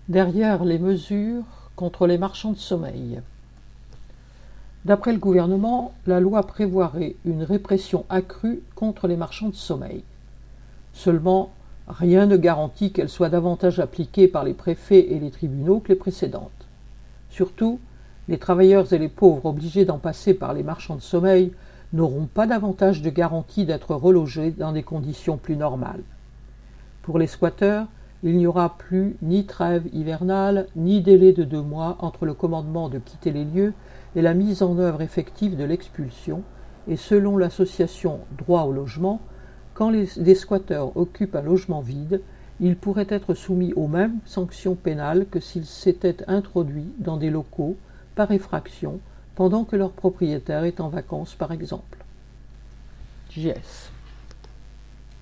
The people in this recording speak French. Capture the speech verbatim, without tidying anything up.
derrière les mesures contre les marchands de sommeil. D'après le gouvernement, la loi prévoirait une répression accrue contre les marchands de sommeil. Seulement, rien ne garantit qu'elle soit davantage appliquée par les préfets et les tribunaux que les précédentes. Surtout, les travailleurs et les pauvres obligés d'en passer par les marchands de sommeil n'auront pas davantage de garantie d'être relogés dans des conditions plus normales. Pour les squatteurs, il n'y aura plus ni trêve hivernale, ni délai de deux mois entre le commandement de quitter les lieux et la mise en œuvre effective de l'expulsion, et selon l'association Droit au logement, quand les, des squatteurs occupent un logement vide, ils pourraient être soumis aux mêmes sanctions pénales que s'ils s'étaient introduits dans des locaux par effraction pendant que leur propriétaire est en vacances par exemple. J S